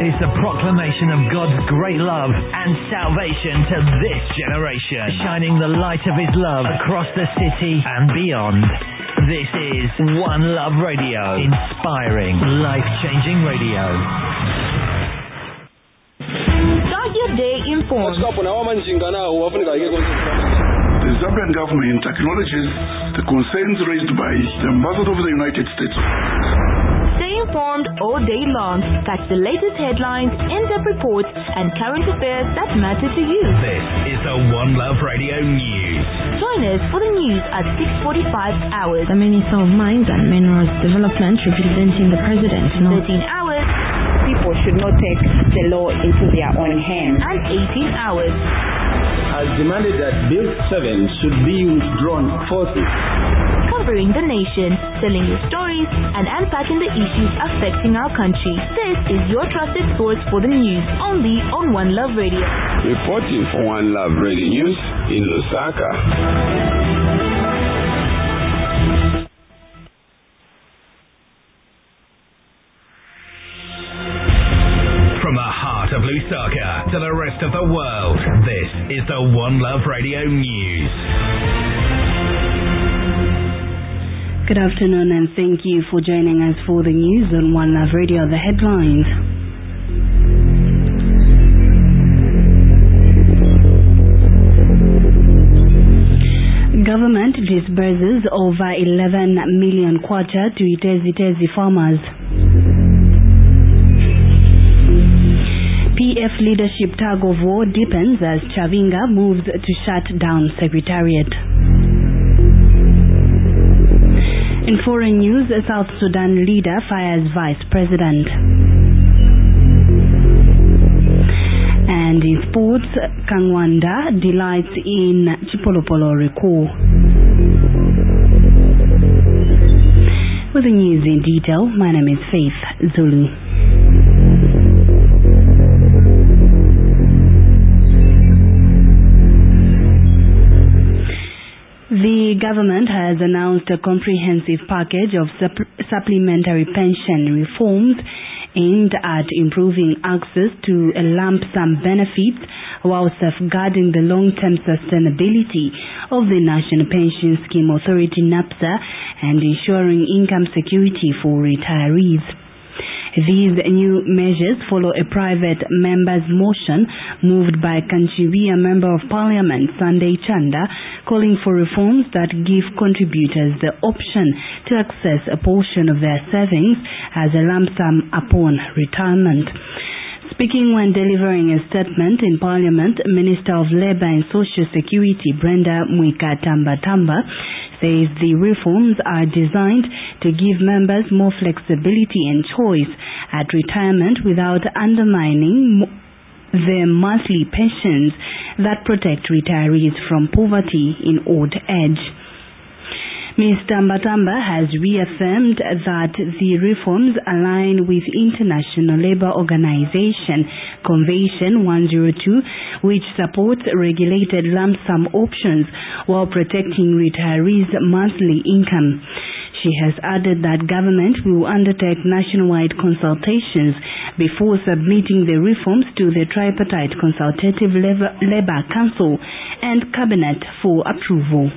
is the proclamation of God's great love and salvation to this generation, shining the light of His love across the city and beyond. This is One Love Radio, inspiring, life-changing radio. Start your day informed. The Zambian government acknowledges the concerns raised by the Ambassador of the United States. Stay informed all day long. Catch the latest headlines, in-depth reports, and current affairs that matter to you. This is the One Love Radio News. Join us for the news at 6:45 hours. The Minister of Mines and Minerals Development, representing the President. 13 hours. People should not take the law into their own hands. And 18 hours. Has demanded that Bill 7 should be withdrawn forthwith. Covering the nation, telling you stories, and unpacking the issues affecting our country. This is your trusted source for the news, only on One Love Radio. Reporting for One Love Radio News in Lusaka. From the heart of Lusaka to the rest of the world, this is the One Love Radio News. Good afternoon and thank you for joining us for the news on One Love Radio. The headlines. Government disburses over 11 million kwacha to Itezi farmers. PF leadership tug of war deepens as Chavinga moves to shut down Secretariat. In foreign news, a South Sudan leader fires Vice President. And in sports, Kangwanda delights in Chipolopolo recall. With the news in detail, my name is Faith Zulu. The government has announced a comprehensive package of supplementary pension reforms aimed at improving access to a lump sum benefits while safeguarding the long-term sustainability of the National Pension Scheme Authority (NAPSA) and ensuring income security for retirees. These new measures follow a private member's motion moved by Kanchiwia Member of Parliament Sunday Chanda, calling for reforms that give contributors the option to access a portion of their savings as a lump sum upon retirement. Speaking when delivering a statement in Parliament, Minister of Labour and Social Security Brenda Mwika Tambatamba says the reforms are designed to give members more flexibility and choice at retirement without undermining the monthly pensions that protect retirees from poverty in old age. Ms. Tambatamba has reaffirmed that the reforms align with International Labour Organization Convention 102, which supports regulated lump sum options while protecting retirees' monthly income. She has added that government will undertake nationwide consultations before submitting the reforms to the Tripartite Consultative Labour Council and Cabinet for approval.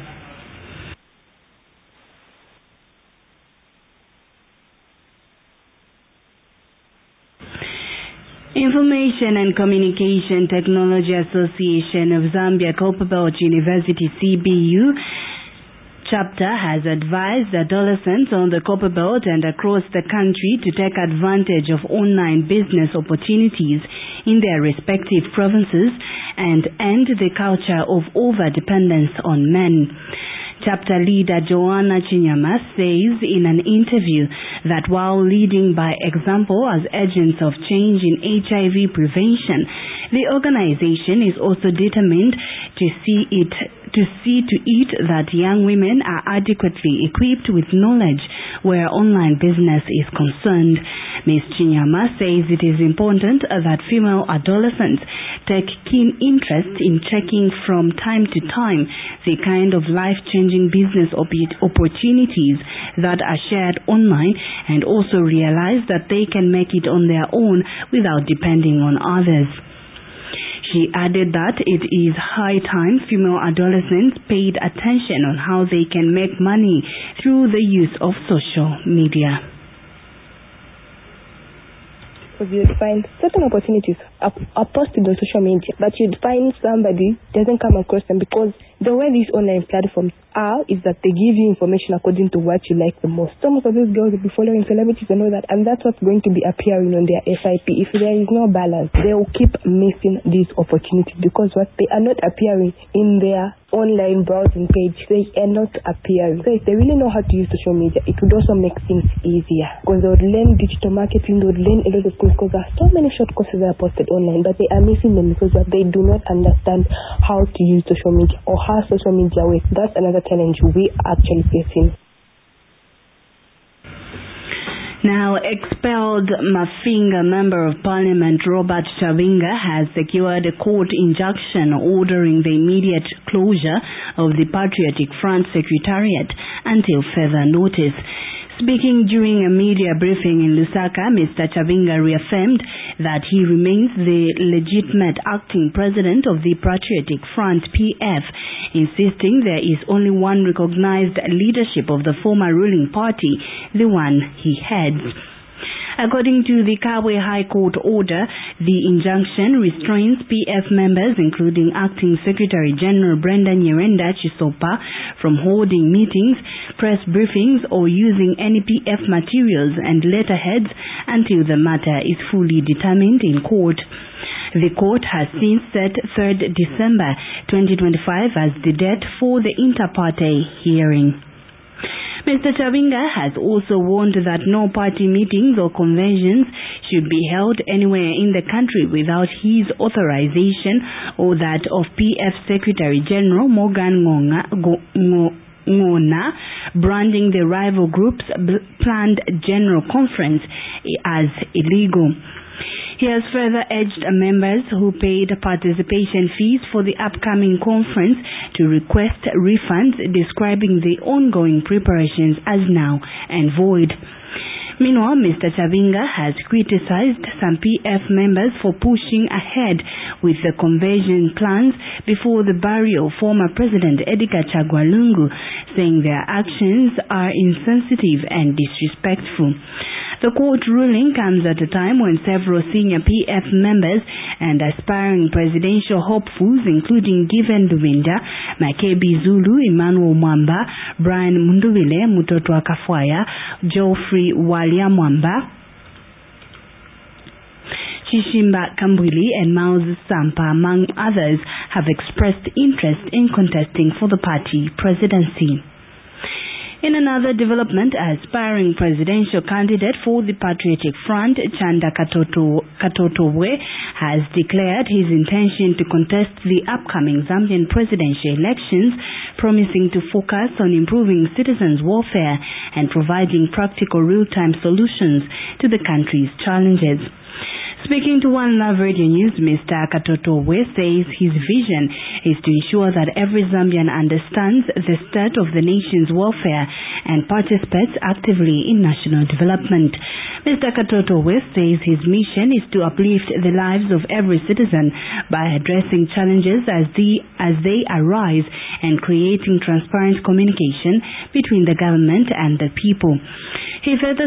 Information and Communication Technology Association of Zambia Copperbelt University CBU chapter has advised adolescents on the Copperbelt and across the country to take advantage of online business opportunities in their respective provinces and end the culture of over-dependence on men. Chapter leader Joanna Chinyama says in an interview that while leading by example as agents of change in HIV prevention, the organization is also determined to see to it that young women are adequately equipped with knowledge where online business is concerned. Ms. Chinyama says it is important that female adolescents take keen interest in checking from time to time the kind of life-changing business opportunities that are shared online, and also realize that they can make it on their own without depending on others. She added that it is high time female adolescents paid attention on how they can make money through the use of social media. Because you'd find certain opportunities are posted on social media, but you'd find somebody doesn't come across them, because the way these online platforms are is that they give you information according to what you like the most. Some of these girls will be following celebrities and all that, and that's what's going to be appearing on their FIP. If there is no balance, they will keep missing these opportunities, because what they are not appearing in their online browsing page, they are not appearing. So if they really know how to use social media, it would also make things easier, because they would learn digital marketing, they would learn a lot of things, because there are so many short courses that are posted online, but they are missing them because they do not understand how to use social media or how social media works. That's another challenge we are actually facing. Now, expelled Mafinga Member of Parliament Robert Chavinga has secured a court injunction ordering the immediate closure of the Patriotic Front Secretariat until further notice. Speaking during a media briefing in Lusaka, Mr. Chavinga reaffirmed that he remains the legitimate acting president of the Patriotic Front PF, insisting there is only one recognized leadership of the former ruling party, the one he heads. According to the Kabwe High Court order, the injunction restrains PF members, including Acting Secretary General Brenda Nyirenda Chisopa, from holding meetings, press briefings, or using any PF materials and letterheads until the matter is fully determined in court. The court has since set 3rd December 2025 as the date for the inter-party hearing. Mr. Chavinga has also warned that no party meetings or conventions should be held anywhere in the country without his authorization or that of PF Secretary General Morgan Ngona, branding the rival group's planned general conference as illegal. He has further urged members who paid participation fees for the upcoming conference to request refunds, describing the ongoing preparations as null and void. Meanwhile, Mr. Chavinga has criticized some PF members for pushing ahead with the conversion plans before the burial of former President Edgar Chagwa Lungu, saying their actions are insensitive and disrespectful. The court ruling comes at a time when several senior PF members and aspiring presidential hopefuls, including Given Luwinda, Makebi Zulu, Emmanuel Mwamba, Brian Munduvile, Mutoto Akafwaya, Geoffrey Walia Mwamba, Chishimba Kambwili, and Miles Sampa, among others, have expressed interest in contesting for the party presidency. In another development, aspiring presidential candidate for the Patriotic Front, Chanda Katotobwe, has declared his intention to contest the upcoming Zambian presidential elections, promising to focus on improving citizens' welfare and providing practical real-time solutions to the country's challenges. Speaking to One Love Radio News, Mr. Katotobwe says his vision is to ensure that every Zambian understands the state of the nation's welfare and participates actively in national development. Mr. Katotobwe says his mission is to uplift the lives of every citizen by addressing challenges as they arise and creating transparent communication between the government and the people. He further